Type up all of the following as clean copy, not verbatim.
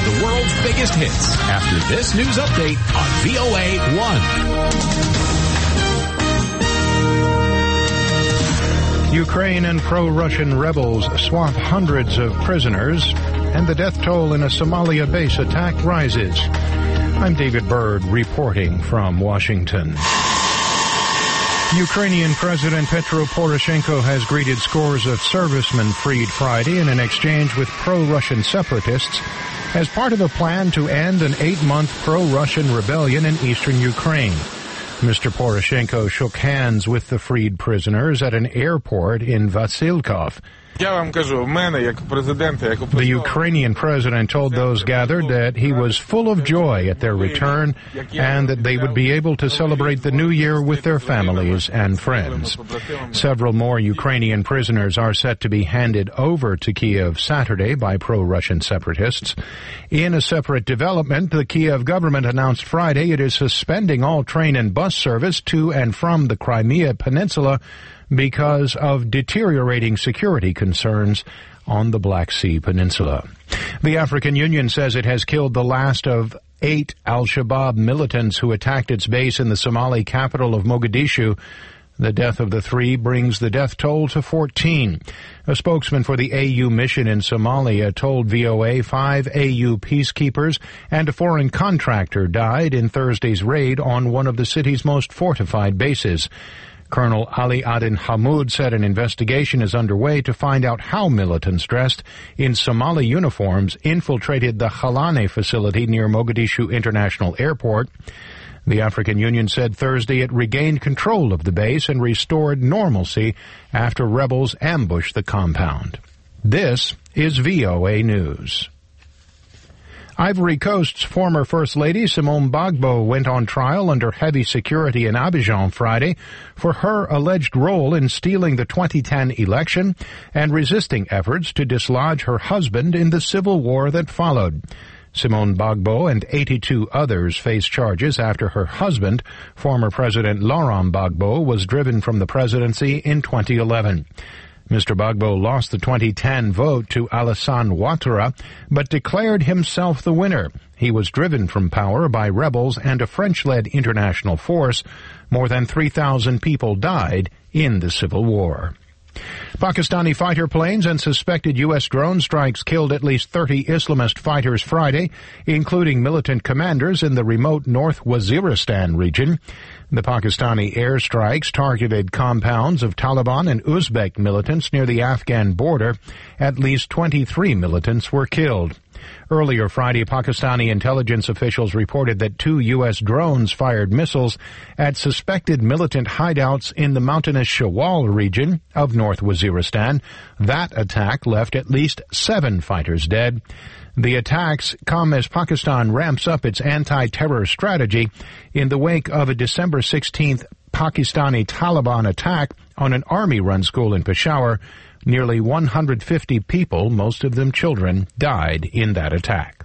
the world's biggest hits after this news update on VOA 1. Ukraine and pro-Russian rebels swap hundreds of prisoners, and the death toll in a Somalia base attack rises. I'm David Byrd reporting from Washington. Ukrainian President Petro Poroshenko has greeted scores of servicemen freed Friday in an exchange with pro-Russian separatists as part of a plan to end an 8-month pro-Russian rebellion in eastern Ukraine. Mr. Poroshenko shook hands with the freed prisoners at an airport in Vasilkov. The Ukrainian president told those gathered that he was full of joy at their return and that they would be able to celebrate the new year with their families and friends. Several more Ukrainian prisoners are set to be handed over to Kiev Saturday by pro-Russian separatists. In a separate development, the Kiev government announced Friday it is suspending all train and bus service to and from the Crimea Peninsula because of deteriorating security concerns on the Black Sea Peninsula. The African Union says it has killed the last of 8 al-Shabaab militants who attacked its base in the Somali capital of Mogadishu. The death of the 3 brings the death toll to 14. A spokesman for the AU mission in Somalia told VOA 5 AU peacekeepers and a foreign contractor died in Thursday's raid on one of the city's most fortified bases. Colonel Ali Aden Hamoud said an investigation is underway to find out how militants dressed in Somali uniforms infiltrated the Khalane facility near Mogadishu International Airport. The African Union said Thursday it regained control of the base and restored normalcy after rebels ambushed the compound. This is VOA News. Ivory Coast's former First Lady Simone Gbagbo went on trial under heavy security in Abidjan Friday for her alleged role in stealing the 2010 election and resisting efforts to dislodge her husband in the civil war that followed. Simone Gbagbo and 82 others face charges after her husband, former President Laurent Gbagbo, was driven from the presidency in 2011. Mr. Gbagbo lost the 2010 vote to Alassane Ouattara, but declared himself the winner. He was driven from power by rebels and a French-led international force. More than 3,000 people died in the civil war. Pakistani fighter planes and suspected U.S. drone strikes killed at least 30 Islamist fighters Friday, including militant commanders in the remote North Waziristan region. The Pakistani airstrikes targeted compounds of Taliban and Uzbek militants near the Afghan border. At least 23 militants were killed. Earlier Friday, Pakistani intelligence officials reported that 2 U.S. drones fired missiles at suspected militant hideouts in the mountainous Shawal region of North Waziristan. That attack left at least 7 fighters dead. The attacks come as Pakistan ramps up its anti-terror strategy in the wake of a December 16th Pakistani Taliban attack on an army-run school in Peshawar. Nearly 150 people, most of them children, died in that attack.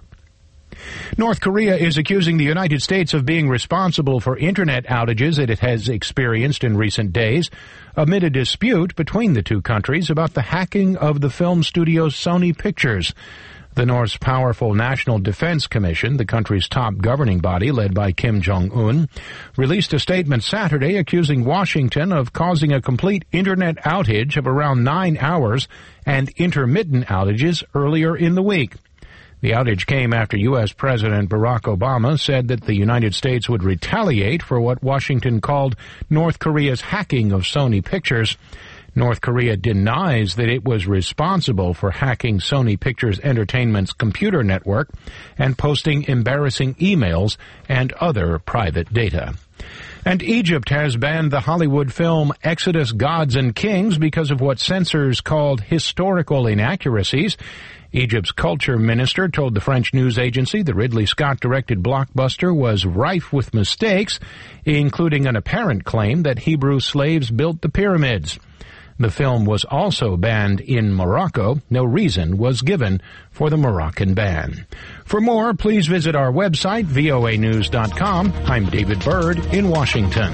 North Korea is accusing the United States of being responsible for internet outages that it has experienced in recent days, amid a dispute between the two countries about the hacking of the film studio Sony Pictures. The North's powerful National Defense Commission, the country's top governing body led by Kim Jong-un, released a statement Saturday accusing Washington of causing a complete internet outage of around 9 hours and intermittent outages earlier in the week. The outage came after U.S. President Barack Obama said that the United States would retaliate for what Washington called North Korea's hacking of Sony Pictures. North Korea denies that it was responsible for hacking Sony Pictures Entertainment's computer network and posting embarrassing emails and other private data. And Egypt has banned the Hollywood film Exodus: Gods and Kings because of what censors called historical inaccuracies. Egypt's culture minister told the French news agency the Ridley Scott-directed blockbuster was rife with mistakes, including an apparent claim that Hebrew slaves built the pyramids. The film was also banned in Morocco. No reason was given for the Moroccan ban. For more, please visit our website, voanews.com. I'm David Byrd in Washington.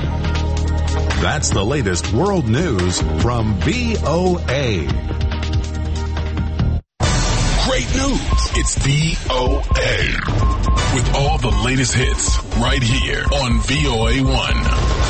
That's the latest world news from VOA. great news. It's VOA. With all the latest hits right here on VOA1.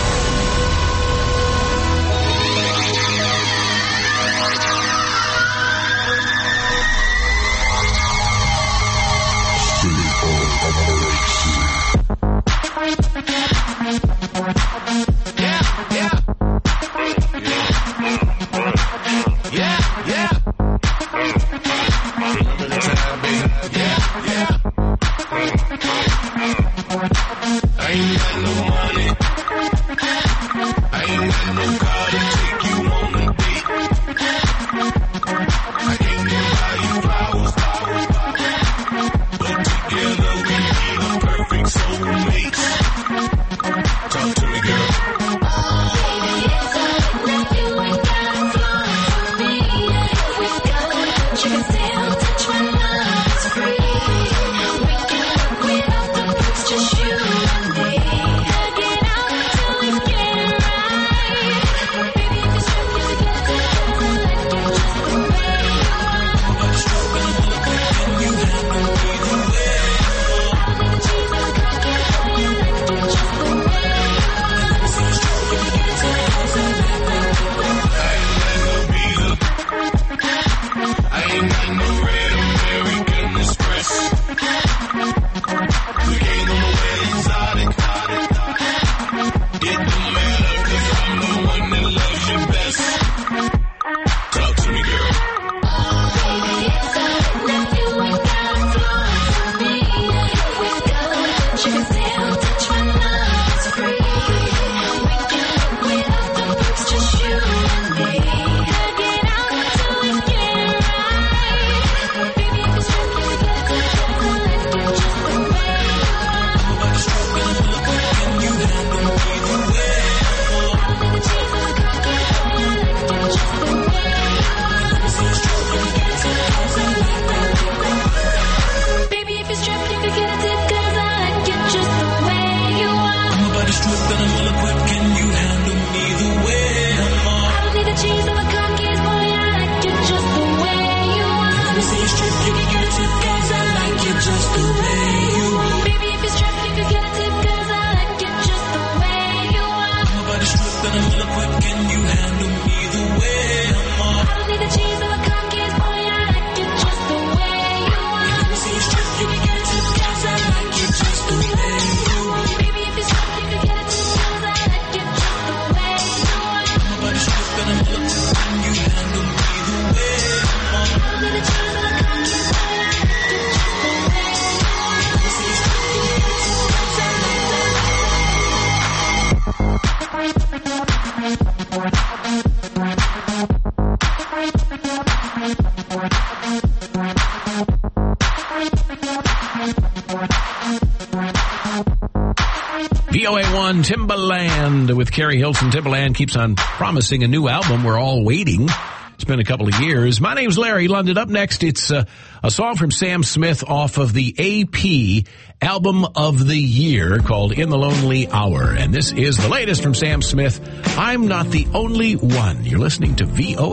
VOA1 Timbaland with Carrie Hilton. Timbaland keeps on promising a new album. We're all waiting. It's been a couple of years. My name's Larry London. Up next, it's a song from Sam Smith off of the AP Album of the Year called In the Lonely Hour. And this is the latest from Sam Smith, I'm Not the Only One. You're listening to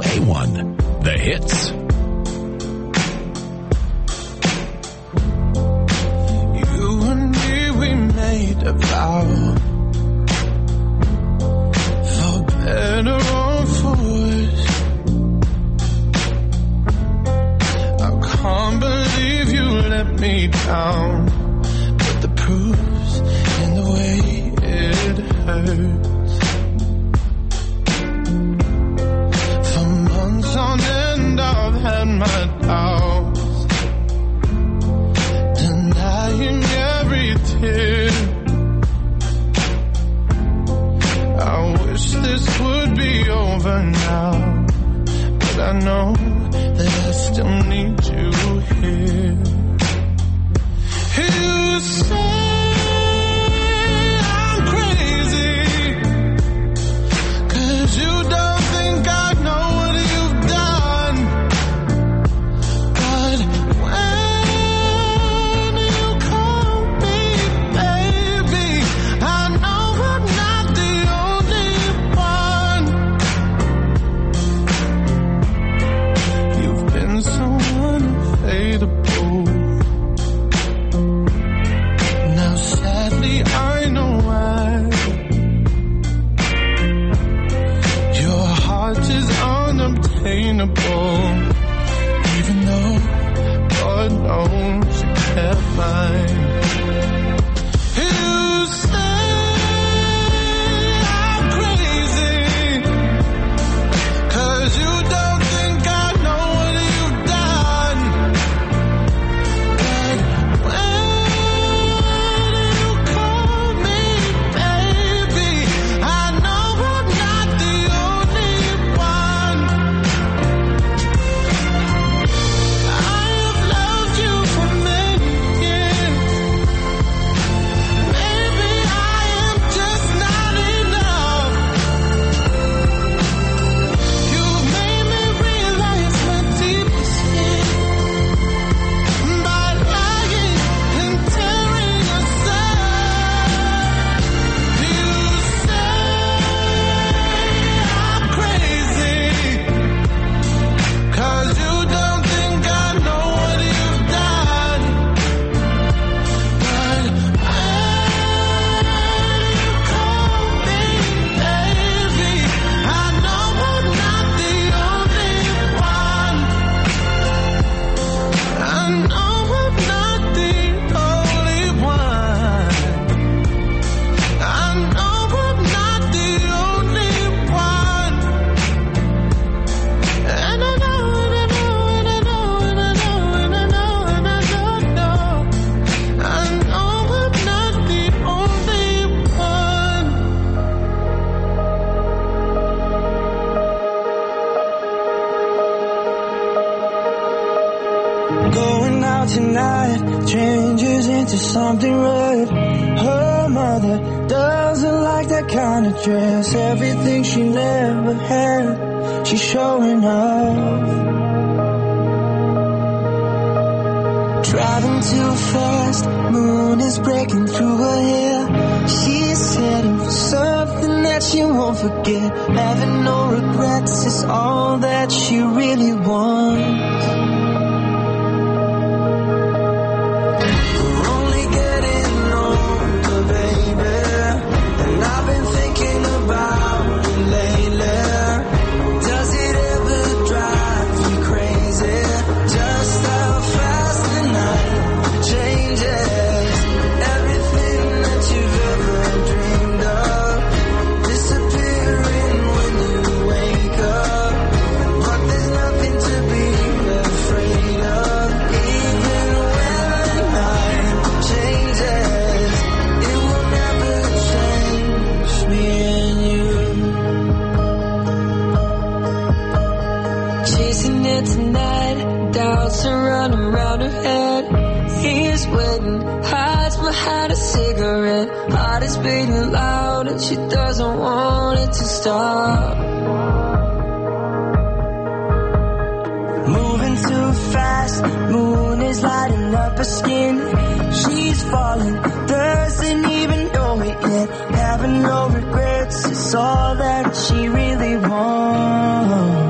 VOA1, The Hits. You and me, we made a vow, for better or for worse. I can't believe you let me down, but the proof's in the way it hurts. For months on end I've had my doubts, denying every tear. I wish this would be over now, but I know that I still need you here. You say I'm crazy, 'cause you don't think I know what you've done. Going out tonight changes into something red. Her mother doesn't like that kind of dress. Everything she never had, she's showing off. Driving too fast, moon is breaking through her hair. She's heading for something that she won't forget. Having no regrets is all that she really wants. We're only getting older, baby, and I've been thinking about it lately. Does it ever drive you crazy? Just how fast the night changes. Everything that you've ever dreamed of disappearing when you wake up. But there's nothing to be afraid of. Even when the night changes, it will never change me and you. Chasing it tonight, doubts are running around her head. He's waiting, hides behind a cigarette. Heart is beating loud and she doesn't want it to stop. Moving too fast, moon is lighting up her skin. She's falling, doesn't even know it yet. Having no regrets, it's all that she really wants.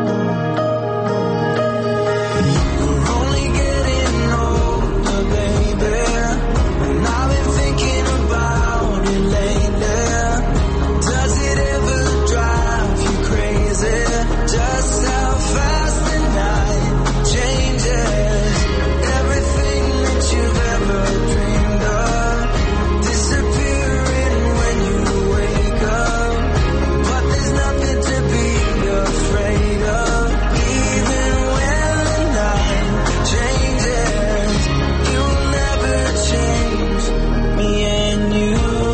We're only getting older, baby, and I've been thinking about it lately. Does it ever drive you crazy? Just how fast the night changes. Everything that you've ever dreamed of disappearing when you wake up. But there's nothing to be afraid of. Even when the night changes, you will never change me and you.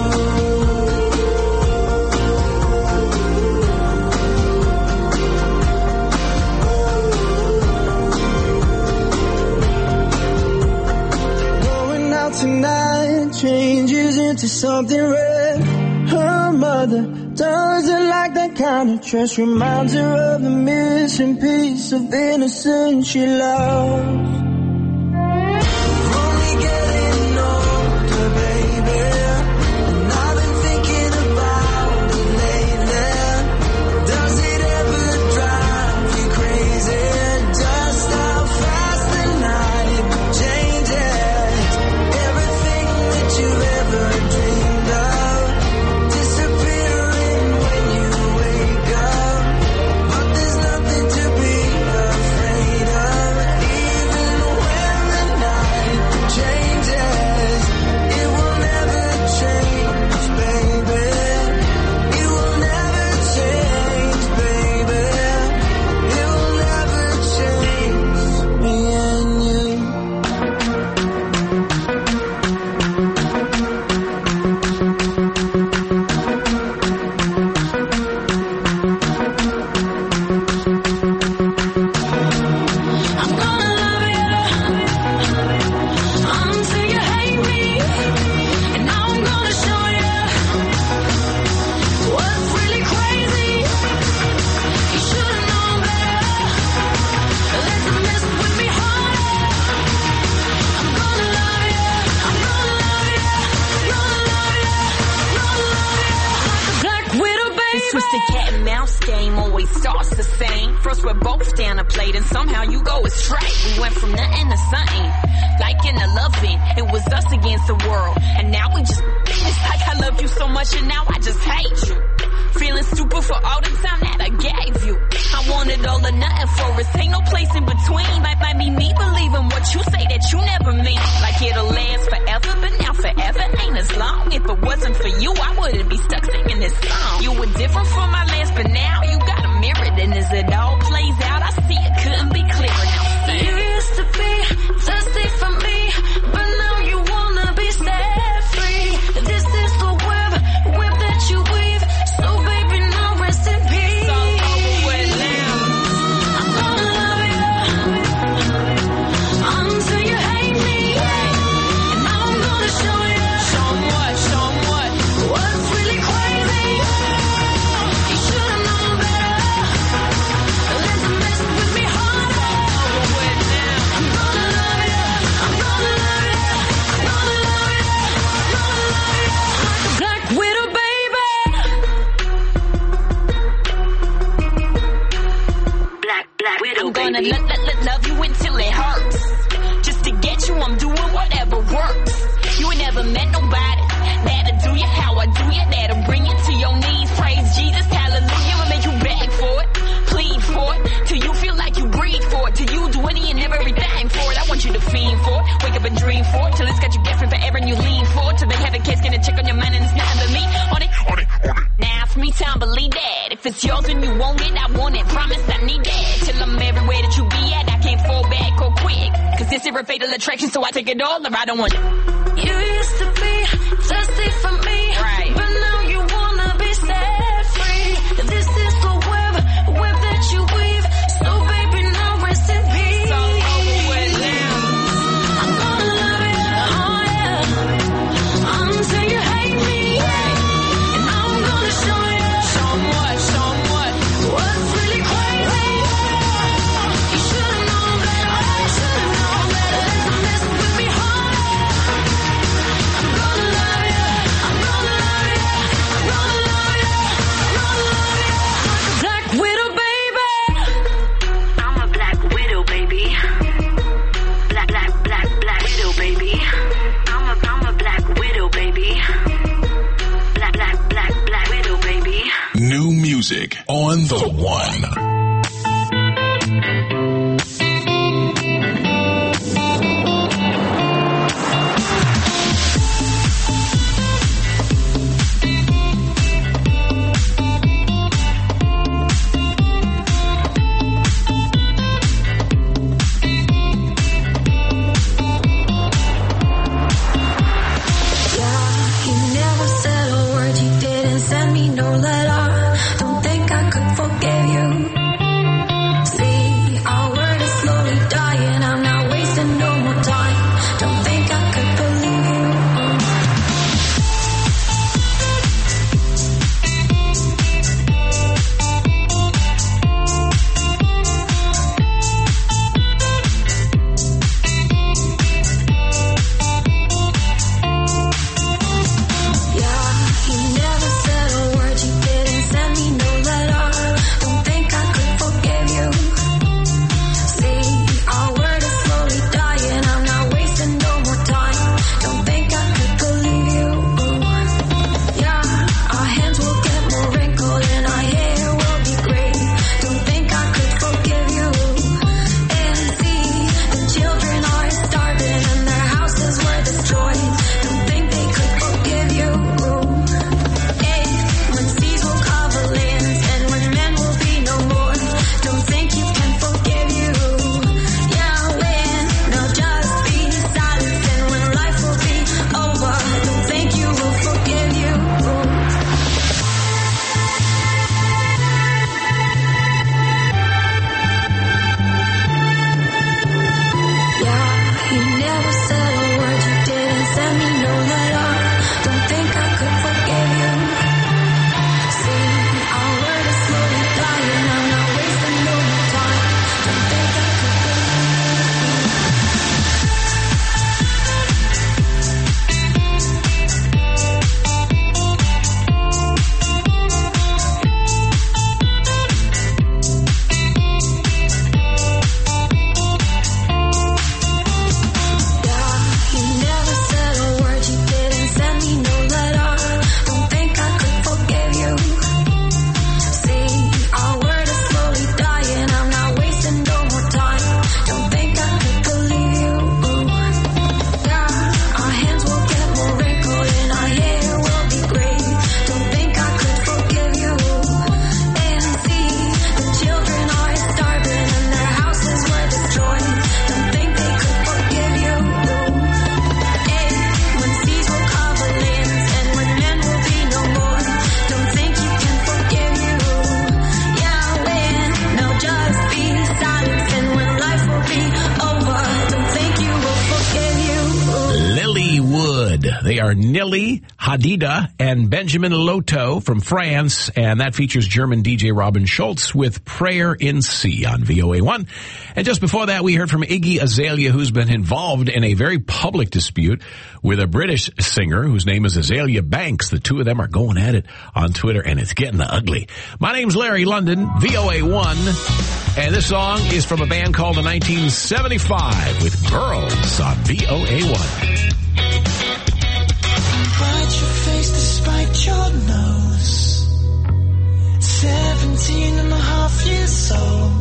Going out tonight changes into something red. Her mother doesn't like that kind of dress. Reminds her of the missing piece of innocence she lost. We're only getting older, baby, and I've been thinking about it lately. Does it ever drive you crazy? Just how fast the night changes. Everything that you've ever dreamed of disappearing when you wake up. But there's nothing to be afraid of. Even when the night changes, it will never change, baby. It will never change, baby. It will never change me and you. I'm gonna love you until you hate me, and now I'm gonna show you what's really crazy. You should've known better. Let them mess with me harder. I'm gonna love you. I'm gonna love you. Gonna love you. Gonna love you like a black widow, baby. This twisted cat and mouse game always starts the same. First we're both down a plate and somehow you go astray. We went from nothing to something, like in a loving. It was us against the world, and now we just. It's like I love you so much and now I just hate you. Feeling stupid for all the time that I gave you. I wanted all or nothing for us, ain't no place in between. Might be me believing what you say that you never mean. Like it'll last forever, but now forever ain't as long. If it wasn't for you, I wouldn't be stuck singing this song. You were different from my last, but now you got a mirror. And as it all plays out, I see it couldn't be clearer. Now sing. You used to be thirsty for me, but now you wanna be set free. This is the web that you weave. So baby, now rest in peace. It's all over with now. I'm gonna love you love you until it hurts. Just to get you, I'm doing whatever works. You ain't never met nobody that'll do you how I do you, that'll bring you to your knees. Praise Jesus, hallelujah, I'll make you beg for it, plead for it, till you feel like you breathe for it, till you do any and everything for it. I want you to fiend for it, wake up and dream for it, till it's got you guessing forever and you lean for it, till they have a case, get a check on your mind and it's nothing but me on it. Now it's me time, believe that. If it's yours and you want it, I want it. Promise I need that. Till I'm everywhere that you be at, I can't fall back or quick. Cause this is a fatal attraction, so I take it all or I don't want it. You used to be thirsty for me, right? But now you wanna be set free. This is the web that you weave. So baby, now rest in peace. So over with now. I'm gonna love you, oh yeah. Until you hate me, yeah. And I'm gonna show you, show 'em what, what's really crazy. You should've known better, I should've known better. Let's mess with me harder. I'm gonna love you, I'm gonna love you, I'm gonna love you, I'm gonna love you. Black Widow, baby. I'm a black widow, baby. Black widow, baby. I'm a black widow, baby. Black widow, baby. New music on the one. He never said a word, he didn't send me no letter. Don't think I could forgive you. They are Nili Hadida and Benjamin Loto from France, and that features German DJ Robin Schultz with Prayer in C on VOA1. And just before that, we heard from Iggy Azalea, who's been involved in a very public dispute with a British singer whose name is Azalea Banks. The two of them are going at it on Twitter, and it's getting ugly. My name's Larry London, VOA1, and this song is from a band called the 1975 with Girls on VOA1. Hide your face despite your nose. 17 and a half years old.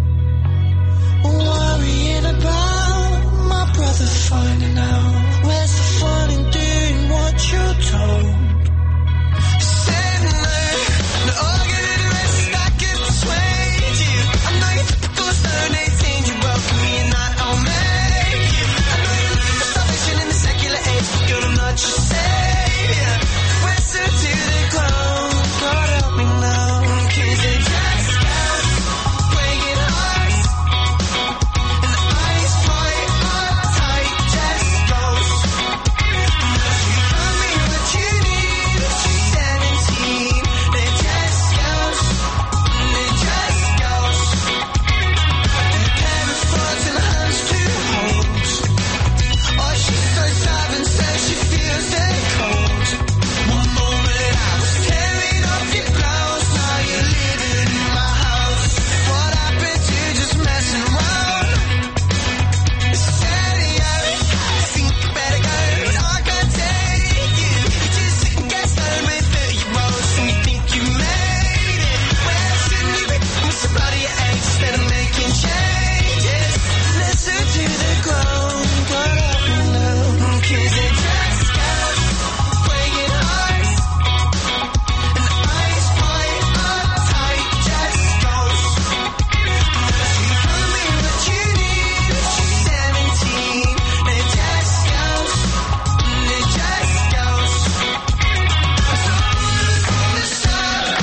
Worrying about my brother finding out. Where's the fun in doing what you're told? Sitting there, no arguing the rest, I can persuade you. I know you're typical stone 18, you welcome me and I don't make you. I know you're looking for salvation in the secular age, but girl, I'm not your savior. Wrestle to the ground, God help me now, 'cause it just got breaking hearts. And the eyes bright, uptight, just goes. Unless you got me what you need, she's 17. It just goes, it just goes. A pair of thoughts and hands to hold. Oh, she's so savage, says she feels that cold. One moment I was tearing off your clothes, now you're living in my house. What happened to just messing around? Steady out, I think you better go, but I can't take you. You just sit and get stoned with 30-year-olds and you think you made it. Where shouldn't you be? What's the bloody age instead of making changes? Listen to the ground, God help me now, 'cause it just got breaking hearts. And the eyes bright, uptight, just goes. Unless you got me what you need, she's 17. It just goes, it just goes. So from the start,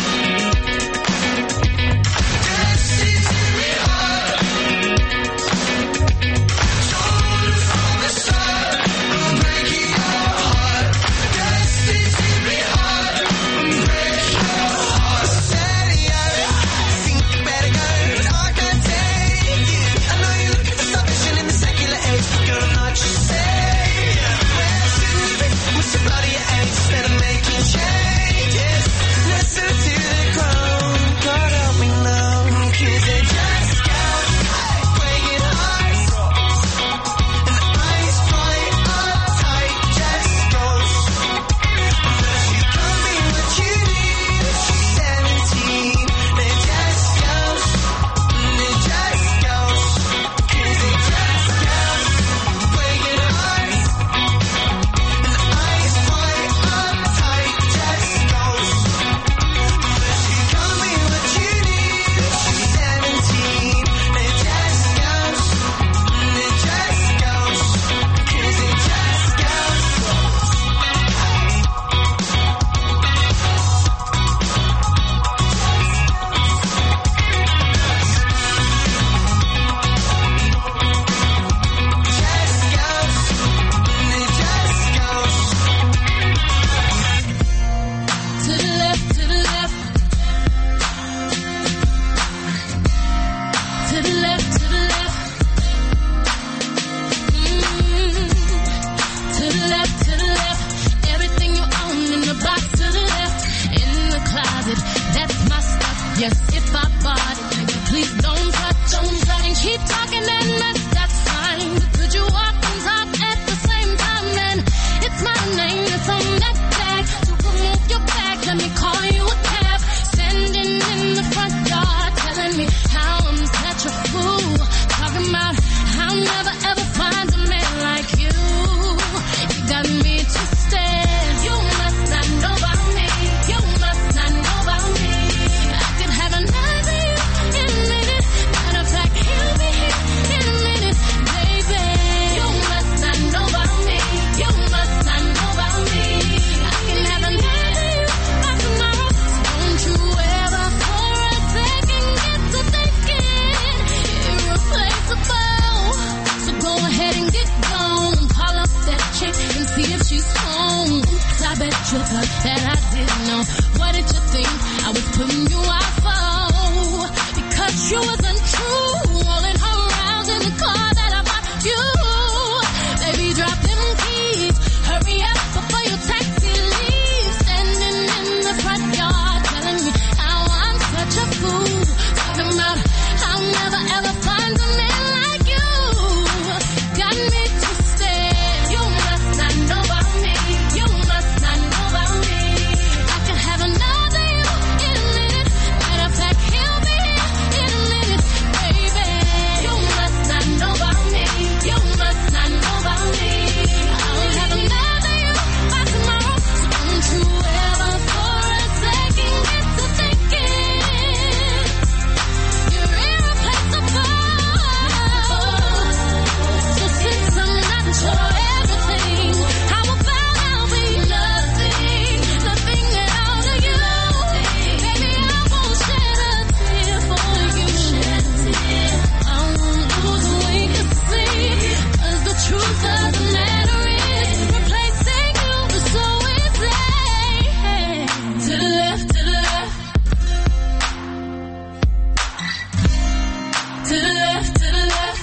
destined to be hard. Told from the start, I'm breaking your heart. Destined to be hard, I'm breaking your heart. Steady out, I think you better go, but I can't take you. I know you're looking for salvation in the secular age, but girl, I'm not your savior. Where shouldn't you be? What's the bloody age instead of making changes? Listen to the ground, God help me now, 'cause it just got breaking hearts. And the eyes bright, uptight, just goes. Unless you got me what you need, she's 17. It just goes, it just goes. 'Cause it just got breaking hearts. And the eyes bright, uptight, just goes. Unless you got me what you need, she's 17. It just goes, it just goes. 'Cause it just goes. Just goes, it just goes. To the left, to the left. To the left, to the left. To the left, to the left. Everything you own in the box to the left. In the closet, that's my stuff. Yes, if I bought it, nigga, please don't touch. And keep talking that mess, that's fine. But could you walk and talk at the same time? Then it's my name that's on that tag. So remove your bag, let me call you a cab. Standing in the front yard, telling me how I'm such a fool. Talking about how I'll never ever find a man like you. You got me twisted. You must not know about me. You must not know about me. I could have another you in a minute. Matter of fact, he'll be here in a minute, baby. You must not know about me. You must not know about me. I can have another you by tomorrow. So don't you ever for a second get to thinking irreplaceable. So go ahead and get gone. Call up that chick and see if she's home. bet you thought that I didn't know. What did you think I was putting you out for? Because you wasn't true. Rolling around in the car that I bought you. Baby, drop them keys. Hurry up before your taxi leaves. Standing in the front yard telling me how I'm such a fool. Talking about I'll never ever find a man like you. Got me twisted. You must not know about me. You must not know about me. I can have another you in a minute. Matter of fact, he'll be here in a minute, baby. You must not know about me. You must not know about me. I'll have another you by tomorrow. So don't you ever for a second get to thinking you're irreplaceable. So since I'm not your everything, how about I'll be nothing, nothing at all to you? Baby, I won't shed a tear for you. I won't lose weight to sleep, 'cause the truth of the matter is replacing you is so easy. To the left, to the left. To the left, to the left.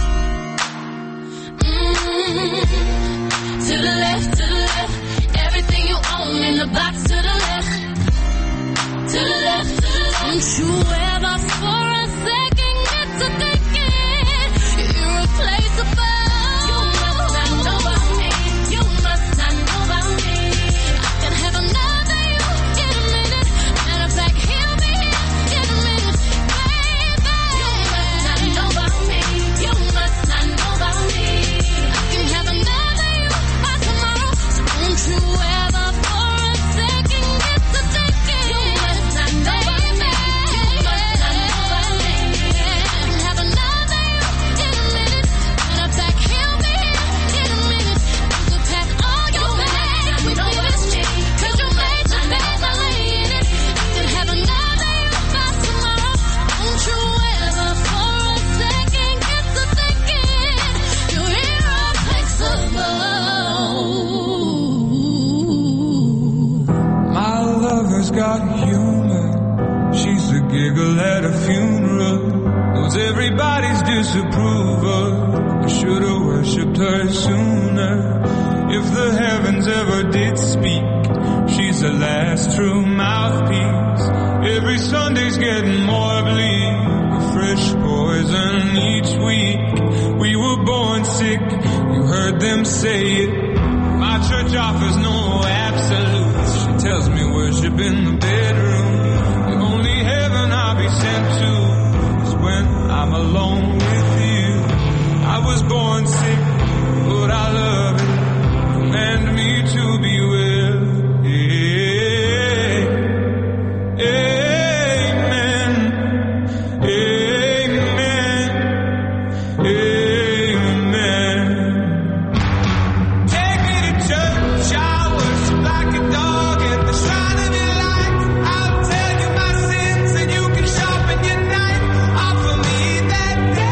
To the left, to the left. Everything you own in the box to the left. To the left, to the left. Don't you ever for a second get to thinking you're irreplaceable. You must not know about me. You must not know about me. I can have another you in a minute. Matter of fact, he'll be here in a minute, baby. You must not know about me. You must not know about me. I can have another you by tomorrow. So don't you ever for a second get to thinking you must not know about me. You must not know about me. I can have another you in a minute. Matter of fact, he'll be here in a minute. You can pack all your bags with me, 'cause you made your bed by laying it. I can have another you by tomorrow. Don't you ever for a second get to thinking you're irreplaceable. My lover's got humor. She's a giggle at a funeral. Knows everybody's disapproval. I should have worshipped her sooner. If the heavens ever did speak, she's the last true mouthpiece. Every Sunday's getting more bleak. A fresh poison each week. We were born sick. You heard them say it. My church offers no absolutes. She tells me worship in the bedroom. The only heaven I'll be sent to is when I'm alone with you. I was born sick, but I love it. Command me to be well. Amen. Amen. Amen. Take me to church, I worship like a dog at the shrine of your light. I'll tell you my sins and you can sharpen your knife. Offer me that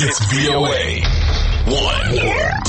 It's VOA 1.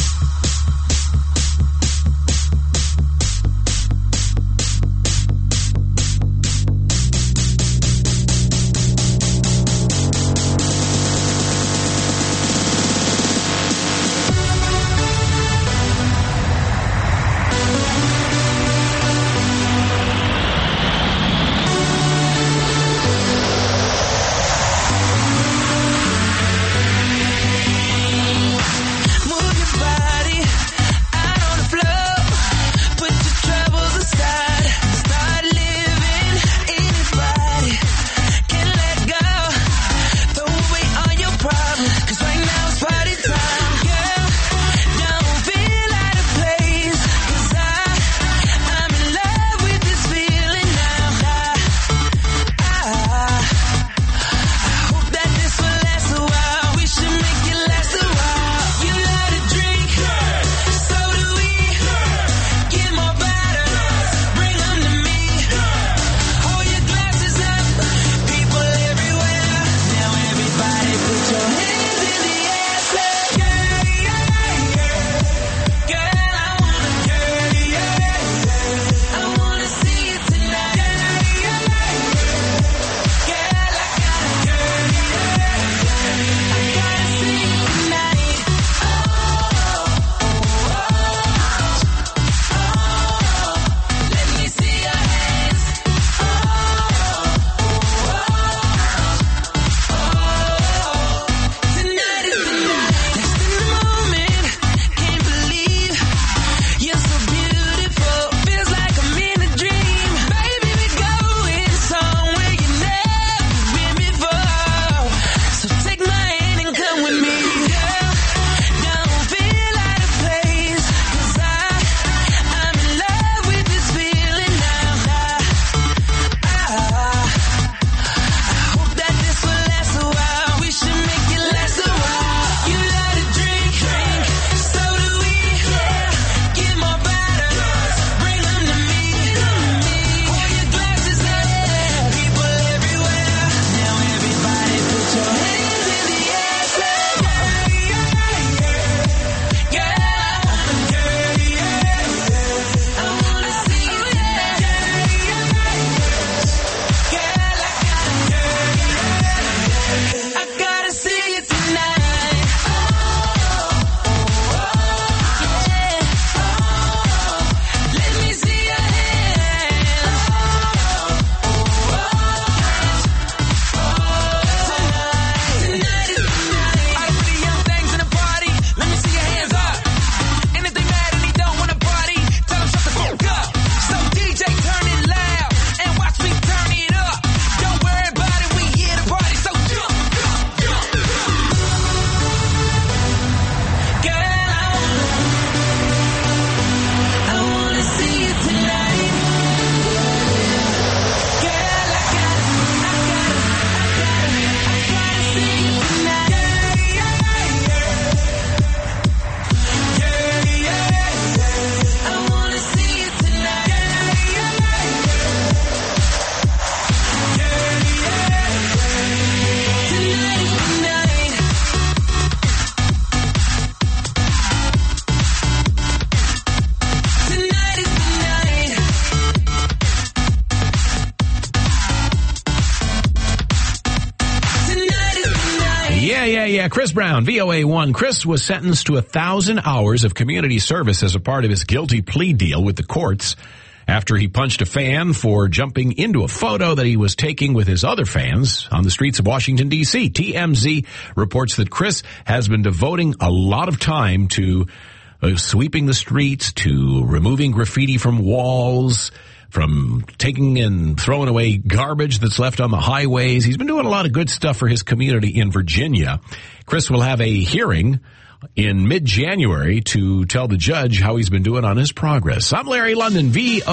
Yeah, Chris Brown, VOA1. Chris was sentenced to 1,000 hours of community service as a part of his guilty plea deal with the courts after he punched a fan for jumping into a photo that he was taking with his other fans on the streets of Washington, D.C. TMZ reports that Chris has been devoting a lot of time to sweeping the streets, to removing graffiti from walls, from taking and throwing away garbage that's left on the highways. He's been doing a lot of good stuff for his community in Virginia. Chris will have a hearing in mid-January to tell the judge how he's been doing on his progress. I'm Larry London,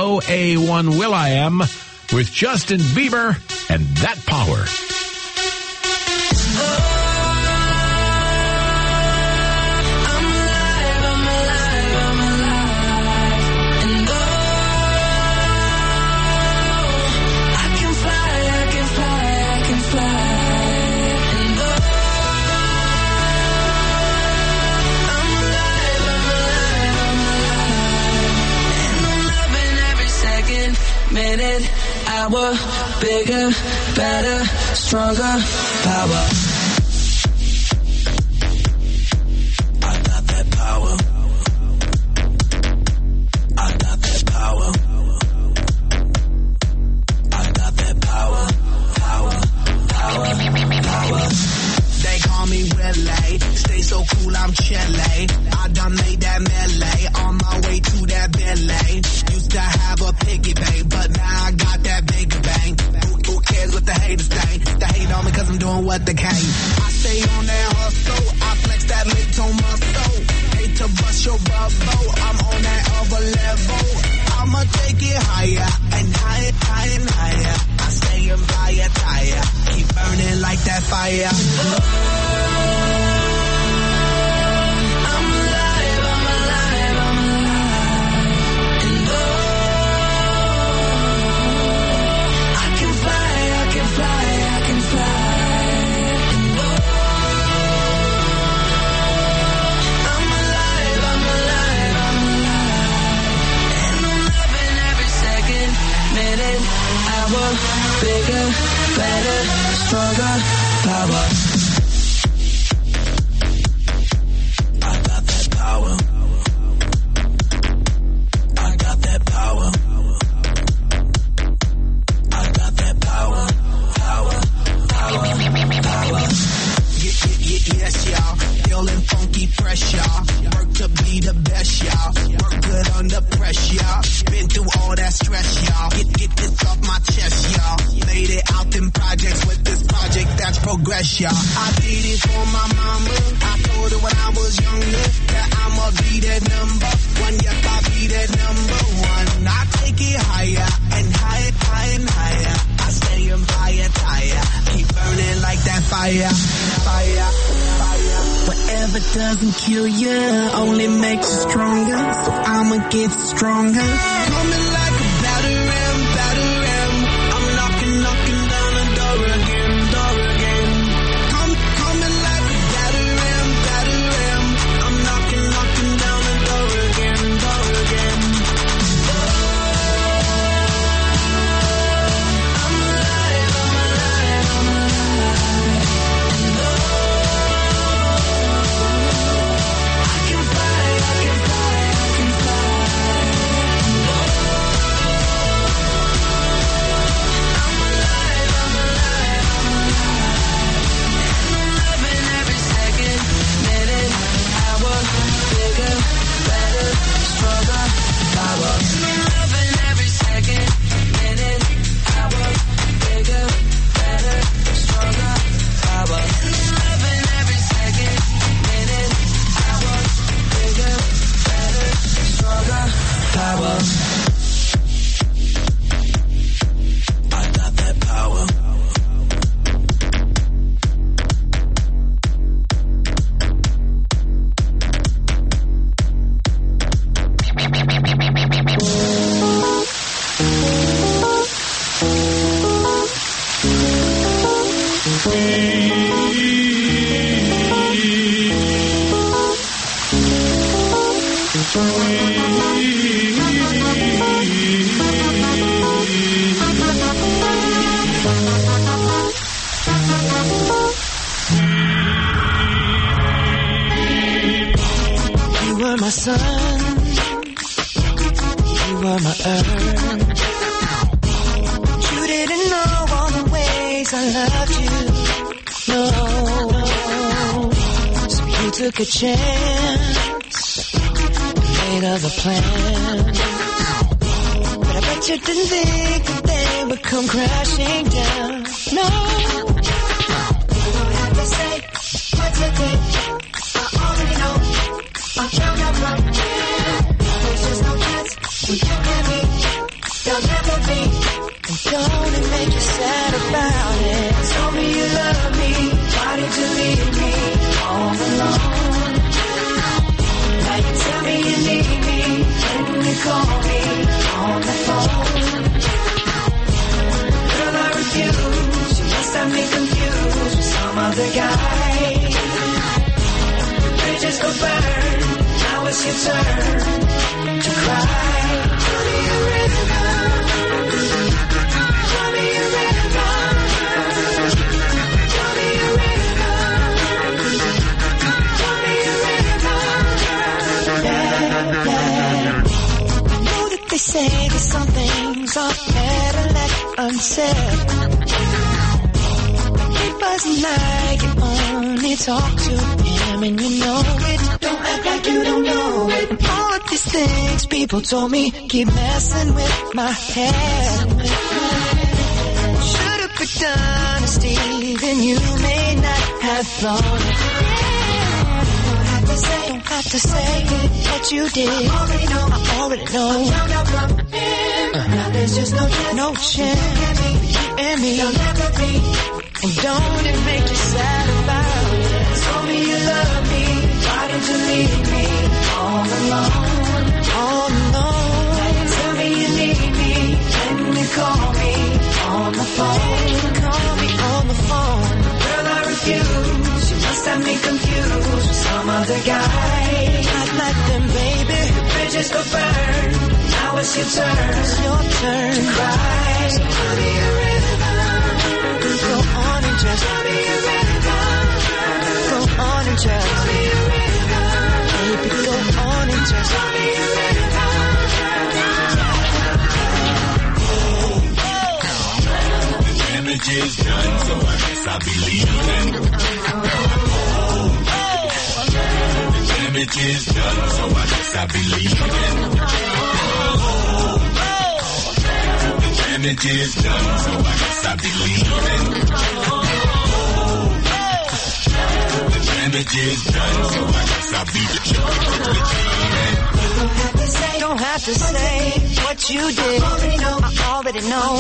VOA1 Will.i.am, with Justin Bieber and That Power. Power, bigger, better, stronger, power. I got that power. I got that power. I got that power. Power, power, power. They call me Willie. Stay so cool, I'm chilly. I done made that melee on my way to that Billy. Used to have a piggy bank, but now I got that bigger bang. Who cares what the haters think? They hate on me cause I'm doing what they can. I stay on that hustle. I flex that little muscle. Hate to bust your bubble. I'm on that other level. I'ma take it higher and higher, higher and higher. I stay in fire, tire. Keep burning like that fire. Bigger, better, stronger, power. I got that power. I got that power. I got that power. Power, power, power. Yes, y'all. Feeling funky, fresh, y'all. Work to be the best, y'all. Work good under pressure, y'all. Been through all that stress, y'all. Get this off my chest, y'all. Made it out in projects with this project that's progress, y'all. I did it for my mama. I told her when I was younger that I'ma be that number one. Yep, I'll be that number one. I take it higher and higher, higher and higher. I stay in fire, tire. Keep burning like that fire. Fire, fire. Whatever doesn't kill you only makes you stronger. So I'ma get stronger. Coming like a batter ram, batter ram. I'm knocking down the door again, door again. Coming like a batter ram, batter ram. I'm knocking down the door again, door again. I'm alive, I'm alive, I'm alive. I can fly, I can fly, I can fly. I'm alive, I'm alive, I'm alive. And I'm loving every second, minute, hour, bigger, better, stronger, power. And I'm loving every second, minute, hour, bigger, better, stronger, power. And I'm loving every second, minute, hour, bigger, better, stronger, power. I got that power. You were my sun, you were my earth. You didn't know all the ways I loved you, no. So you took a chance, made other plans. But I bet you didn't think that they would come crashing down, no. You don't have to say what you think, I already know. I'm found out right now. There's just no chance when you and me, there'll never be. And don't it make you sad about it? Tell me you love me. Why did you leave me all alone? Now you tell me you need me when you call me on the phone. Girl, I refuse. You must have me confused with some other guy. The bridges go burn. Now it's your turn to cry. Tell me a rhythm. Tell me say that some things are better left unsaid. He wasn't like you only talk to him and you know it. Don't act like you don't know it. All of these things people told me keep messing with my head. Should've picked honesty, then you may not have thought it. Don't have to say what you did. I already know. There's just no chance. You and me. And don't it make you sad about it? Told me you love me. Why did you leave me all alone? All alone. Tell me you need me. Can you call me on the phone? Call me on the phone. Girl, I refuse. You must have me confused with some other guy. Not like them, baby. The bridges go burn. Now it's your turn. It's your turn to cry. So tell me a rhythm. Go on and just tell me a rhythm. Go on and just tell me a rhythm. Baby, go on and just tell me a rhythm. The damage is done, so I guess I'll be leaving. The damage is done, so I guess I'll be leaving. The damage is done, so I guess I'll be leaving. The damage is done, so I guess I'll be leaving. Don't have to say what you did. I already know.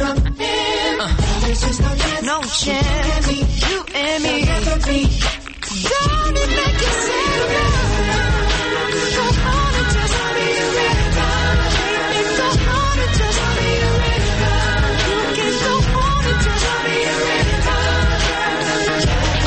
No chance. You and me. Don't it make you sad? Go on and just tell me a rhythm. Go on and just tell me a rhythm. You can go on and just tell me a rhythm.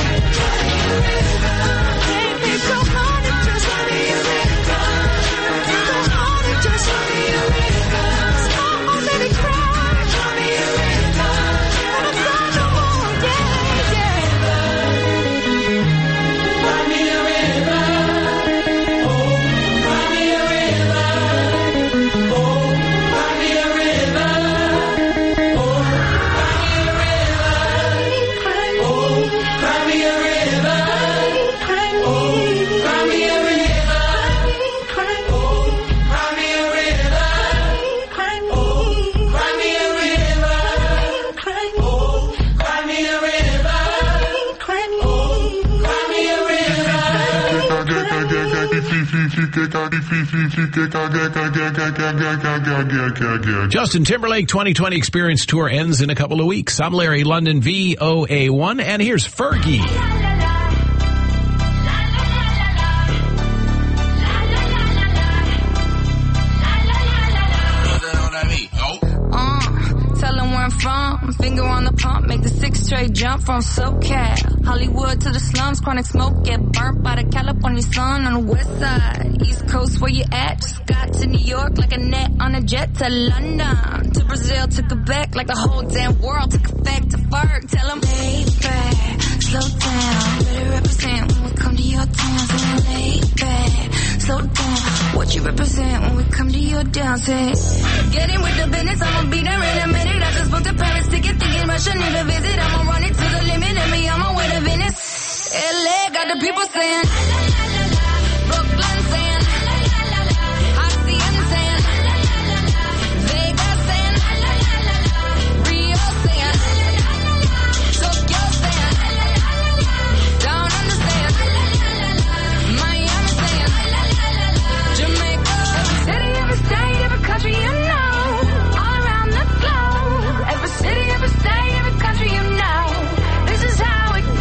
Baby, go on and just tell me a rhythm. Go on and just tell me a rhythm. Oh, baby, cry. Tell me a rhythm. But I'm not the one, yeah, yeah. Find me a rhythm. Oh, find me a rhythm. Oh, find me a rhythm. Oh, find me a rhythm. Oh, find me a rhythm. Justin Timberlake 2020 Experience Tour ends in a couple of weeks. I'm Larry London, VOA1, and here's Fergie. Tell them where I'm from. Finger on the pump, make the 6 straight jump from SoCal. Hollywood to the slums, chronic smoke, get burnt by the California sun on the west side. East Coast, where you at? Just got to New York like a net on a jet to London. To Brazil, to Quebec, like the whole damn world took effect to Ferg. Tell them, lay back, slow down. Better represent when we come to your town. So lay back, slow down. What you represent when we come to your dance? Get in with the business, I'ma be there in a minute. I just booked a Paris ticket, thinking Russia need a visit. I'ma run it to the limit, and me on my way to Venice. LA got the people saying, Brooklyn saying, Hacienda saying, Vegas saying, Rio saying, Tokyo saying, don't understand, Miami saying, Jamaica, every city, every state, every country you know. Every city, every state, every country you know. This is how it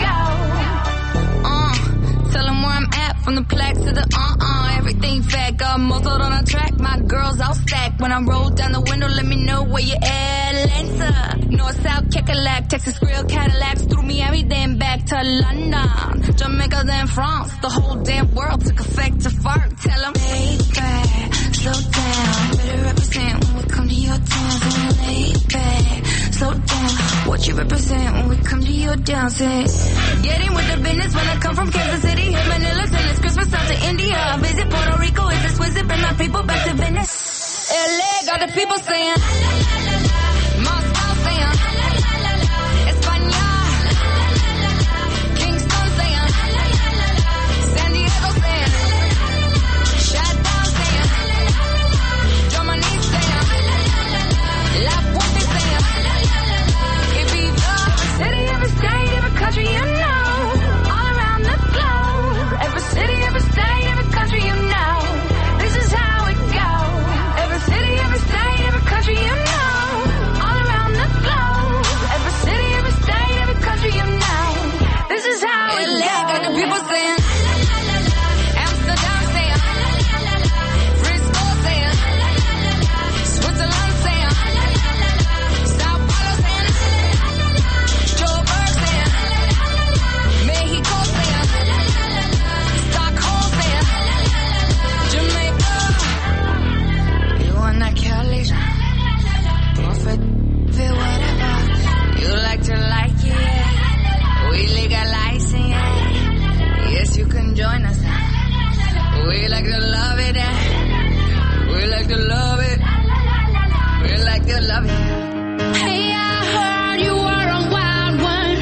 goes. Tell them where I'm at, from the plaques to the everything fat, got muzzled on a track. My girls all stacked. When I roll down the window, let me know where you at. Atlanta, North, South, Kekalak, Texas Grill, Cadillacs, through Miami, then back to London, Jamaica, then France. The whole damn world took effect to Ferg. Tell them, lay back, slow down. Better represent when we come to your town. So lay back, slow down. What you represent when we come to your dance? Getting with the business when I come from Kansas City, hit Manila, till it's Christmas out to India. I visit Puerto Rico, it's exquisite, bring my people back to Venice. LA got the people saying, Moscow saying, España, Kingston saying, San Diego saying, Shutdown saying, Germany saying, La Puente saying, Ibiza. Every city, every state, every country you know, all around the globe. Every city, every state, every country you know, this is how it goes. Every city, every state, every country you know, all around the globe. Every city, every state, every country you know, this is how it goes. Got the people saying, Amsterdam saying, Frisco saying, Switzerland saying, Sao Paulo saying, Joburg saying, Mexico saying, Stockholm saying, Jamaica. You wanna Cali? Buffet, feel whatever. You like to like it, yeah. We legalize it, yeah. Yes, you can join us. We like to love it, yeah. We like to love it. We like to love it. Hey, I heard you were a wild one.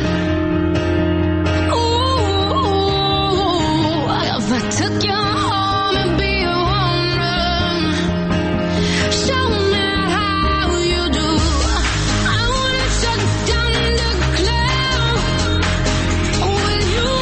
Ooh, if I took you home and be your woman, show me how you do. I wanna shut down the club with you.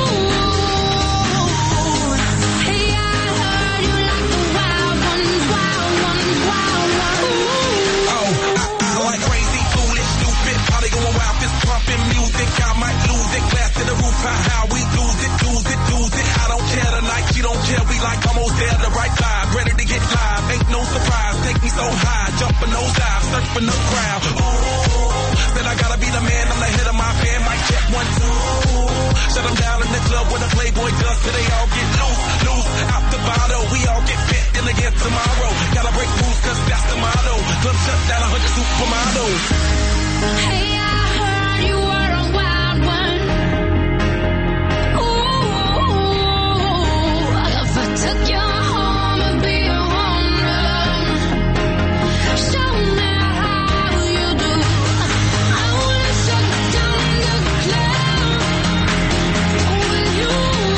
Hey, I heard you like the wild ones, wild ones, wild ones. Oh, I like crazy, foolish, stupid, party going wild, fist pumping music. I might lose it, glass to the roof, how we lose it, lose it, lose it. I don't care tonight, she don't care, we like almost there, the right vibe, ready to get live, ain't no surprise, take me so high, jumping those dives, search for no crowd. Ooh, said I gotta be the man, I'm the head of my band, mic check 1, 2. Shut them down in the club where the Playboy does, till they all get loose, loose, out the bottle, we all get fit in again tomorrow. Gotta break rules, cause that's the motto. Club shut down 100 supermodels. Hey, I heard you were a wild one. Ooh, if I took you home and be your woman, show me how you do. I wanna shut down the club with you.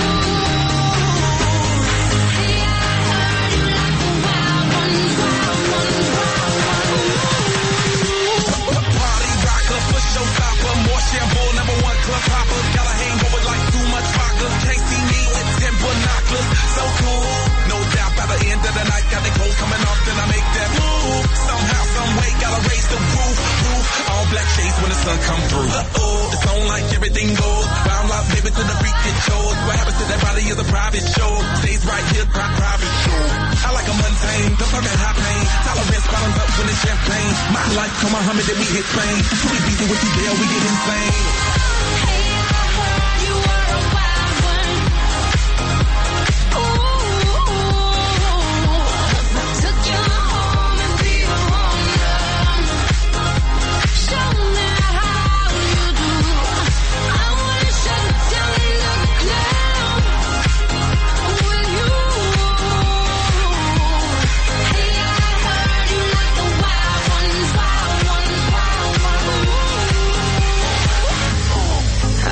Hey, I heard you like the wild ones, wild ones, wild ones. Party rocker, push showstopper, more shampoo, number 1 club hopper. Got a hangover like too much vodka. Can't see me with 10 binoculars. So cool, no doubt by the end of the night, got the cold coming off, then I make that move. Somehow, some way, gotta raise the roof. All black shades when the sun come through. It's on like everything goes. Round life, baby, to the freak it shows. What happens to that body is a private show. Stays right here, private show. I like a mundane, the fucking hot pain. Tolerance bottoms up when it's champagne. My life, come Muhammad, then we hit Spain. Too easy with you there, we get insane. Hey, I heard you were a wild one. Ooh, if I took you home and be your woman, show me how you do. I wanna shut down the club with you. Hey, I heard you like the wild ones, wild ones, wild ones.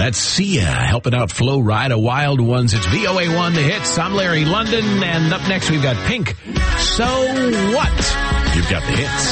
That's Sia helping out Flo Rida, Wild Ones. It's VOA1, The Hits. I'm Larry London, and up next we've got Pink. So what? You've got the hits.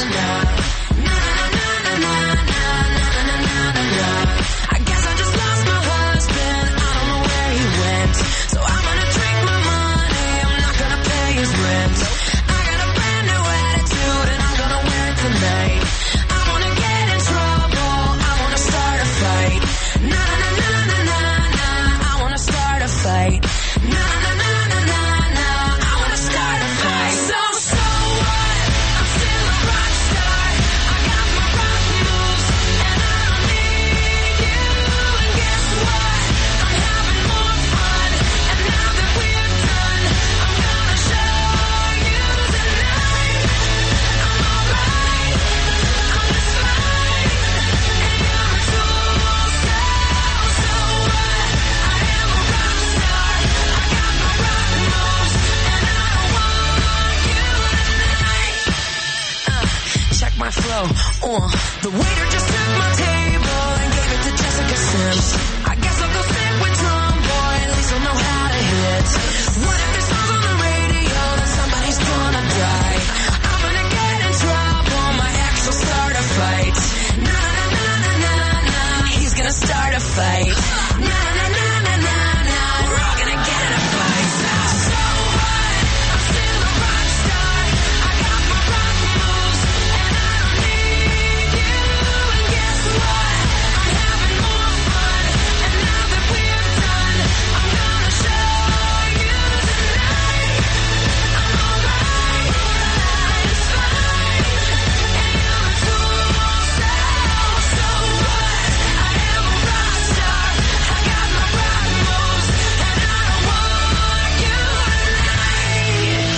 I guess I just lost my husband. I don't know where he went. So I'm gonna drink my money. I'm not gonna pay his rent. I got a brand new attitude and I'm gonna wear it tonight. I wanna get in trouble. I wanna start a fight. Na na na na na na. I wanna start a fight. Na na na na na na. I wanna start a fight. So what? I'm still a rock star. I got my rock moves and I don't need you. And guess what? I'm having more fun. And now that we're done, I'm gonna show you tonight. I'm alright. I'm just fine. And you're a tool. So what? I am a rock star. I got my rock moves and I don't want you tonight. Check my flow. The waiter just took my table and gave it to Jessica Sims. I guess I'll go sit with Drumboy, at least I'll know how to hit. What if this song's on the radio, then somebody's gonna die. I'm gonna get in trouble, my ex will start a fight. Na na na na na na, he's gonna start a fight. Na na na na na na, we're all gonna get in a fight. So what? I'm still a rock star. I got my rock moves and I don't need you. And guess what? I'm having more fun. And now that we're done, I'm gonna show you tonight. I'm alright. It's fine. And you're a tool. So what? I am a rock star. I got my rock moves and I don't want you tonight.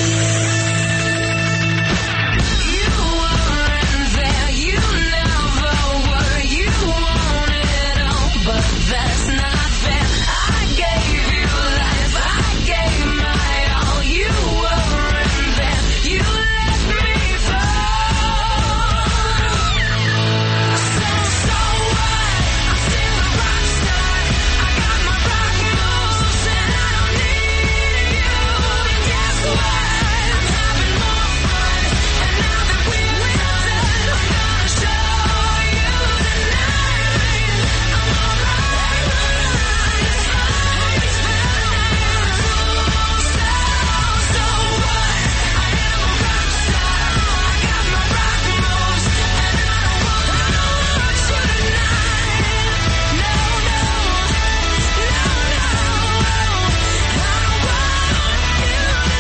You weren't there, you never were. You wanted all, but that's not fair. I gave you life, I gave my all. You weren't there, you let me fall. So what? I'm still a rock star. I got my rock moves and I don't need you. And guess what? I'm having more fun. And now that we're done, I'm gonna show you tonight. I'm alright. It's fine. So what? I am a rock star. I got my rock moves and I don't want you tonight. No, no, no, no. I don't want you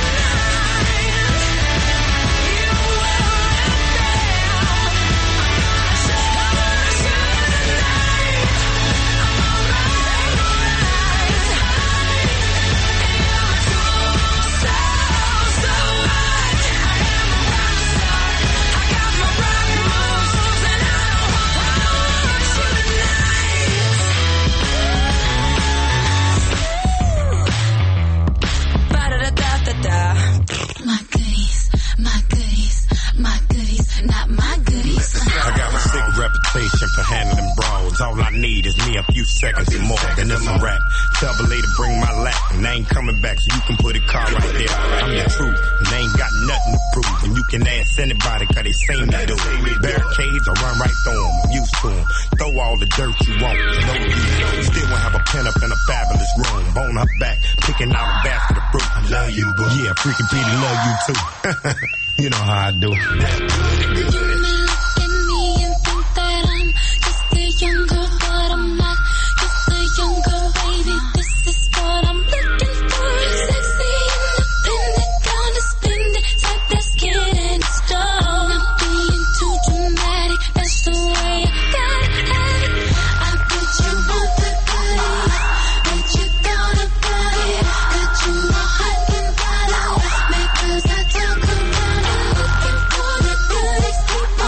My goodies, my goodies, my goodies, not my goodies. I got a sick reputation for handling brawls. All I need is me a few seconds and more. Then it's a rap. Tell the lady bring my lap, and they ain't coming back, so you can put a car right there. I'm the truth, and they ain't got nothing to prove. And you can ask anybody, cause they seen me do it. Barricades, I run right through them. I'm used to them. Throw all the dirt you want. No use. Still won't have a pen up in a fabulous room. Bone her back, picking out a basket of fruit. I love you, boo. Yeah, freaking Petey love you too. You know how I do. You may look at me and think that I'm just a young girl, but I'm not just a young girl, baby. This is what I'm looking for. Sexy, independent, gonna spend it, type that's getting stone. Not being too dramatic, that's the way I got it. I put you on the goodies, but you gonna buy it. Got you all hot and bothered, because I talk about it. Looking for the goodies, keep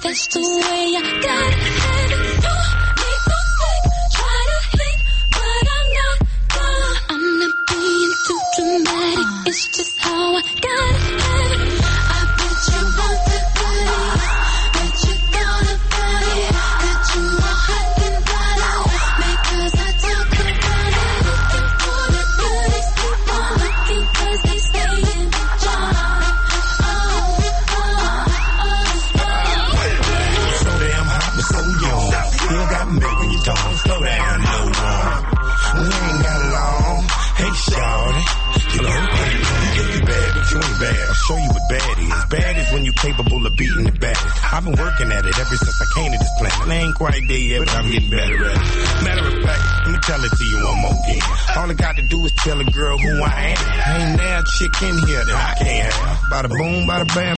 that's the way I gotta have it. You make no fake, try to hate, but I'm not done. I'm not being too dramatic, it's just how I gotta have it. I bet you want the goodies, bet you gonna buy it, that you more hot than bottle, because I talk about it. Looking for the goodies, keep on looking, cause they stay in the jar. So damn hot, but so young. Still got milk in your tongue. Slow down, no more. We ain't got long. Hey, shawty. You know, you bad, but you ain't bad. I'll show you what bad is. Bad is when you're capable of beating the baddest. I've been working at it ever since I came to this planet. I ain't quite there yet, but I'm getting better at it. Matter of fact, let me tell it to you one more again. All I got to do is tell a girl who I am. Ain't there a chick in here that I can't have. Bada boom, bada bam.